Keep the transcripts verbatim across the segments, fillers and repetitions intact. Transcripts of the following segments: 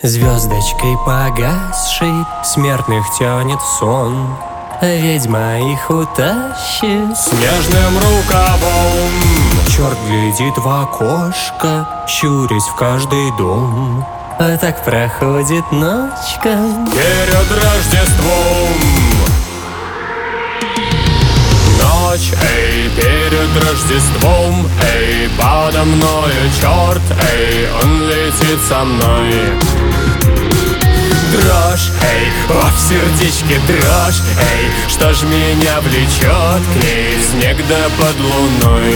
Звездочкой погасшей смертных тянет сон, ведьма их утащит снежным рукавом. Черт глядит в окошко, щурясь в каждый дом. А так проходит ночка перед Рождеством. Ночь, эй, перед Рождеством, эй, подо мною черт, эй, он летит со мной. Дрожь, эй, о, в сердечке дрожь, эй, что ж меня влечет к ней, снег да под луной.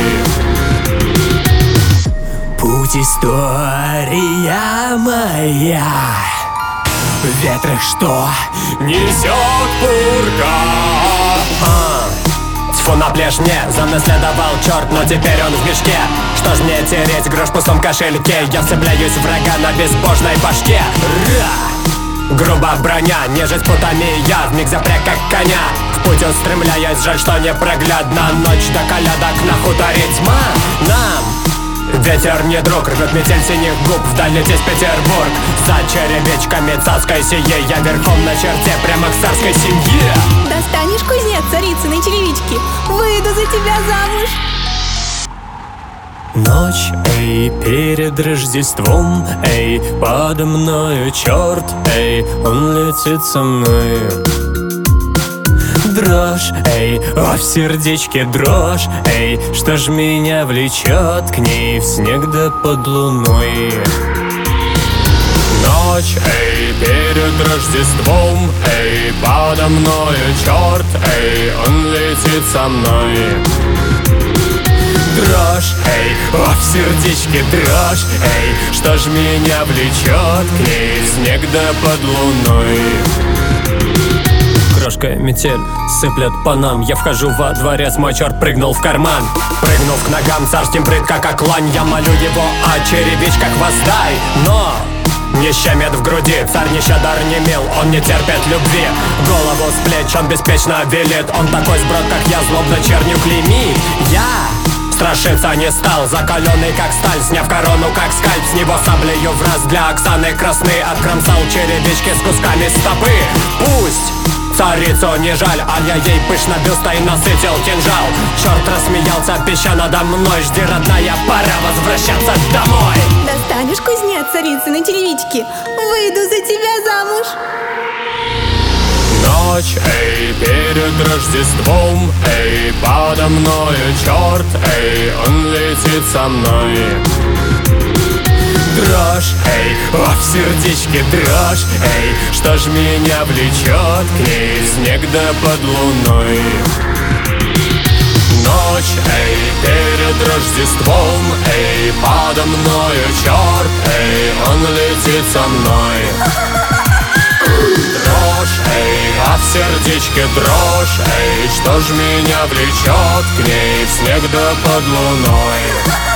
Путь история моя, в ветрах что несет пурга. а. Тьфу на плешь мне, за мной следовал черт, но теперь он в мешке. Что ж мне тереть грош в пустом кошельке? Я вцепляюсь в врага на безбожной башке. Ра! Грубо броня, нежить путами я вмиг запряг как коня. В путь устремляясь, жаль, что непроглядна ночь до колядок на хуторе тьма. Нам ветер не друг, рвет метель синих губ, вдаль лететь Петербург. За черебечками царской сие, я верхом на черте, прямо к царской семье. Достанешь, кузнец, царицыной черевички, выйду за тебя замуж. Ночь, эй, перед Рождеством, эй, подо мною черт, эй, он летит со мной. Дрожь, эй, о, в сердечке дрожь, эй, что ж меня влечет к ней, в снег да под луной. Ночь, эй, перед Рождеством, эй, подо мною черт, эй, он летит со мной. Дрожь, эй, о, в сердечке дрожь, эй, что ж меня влечет к ней, снег да под луной. Крошка метель сыплет по нам, я вхожу во дворец, мой черт прыгнул в карман. Прыгнув к ногам царским прытко как лань, я молю его о черевичках воздай. Но не щемит в груди, царь нещедар не мил, он не терпит любви. Голову с плеч он беспечно велит, он такой сброд, как я, злобно чернью клеймит. Я страшиться не стал, закаленный как сталь, сняв корону как скальп, с него саблею в раз для Оксаны красны откромсал черевички с кусками стопы. Пусть царицу не жаль, а я ей пышно бюстой насытил кинжал. Черт рассмеялся, пища надо мной, жди, родная, пора возвращаться домой. Достанешь, кузнец, царицыной черевички, выйду за тебя замуж. Ночь, эй, перед Рождеством, эй, подо мною черт, эй, он летит со мной. Дрожь, эй, о, в сердечке дрожь, эй, что ж меня влечет к ней, снег да под луной. Ночь, эй, перед Рождеством, эй, подо мною черт, эй, он летит со мной. Дрожь, эй, а в сердечке дрожь, эй, что ж меня влечет к ней, в снег да под луной.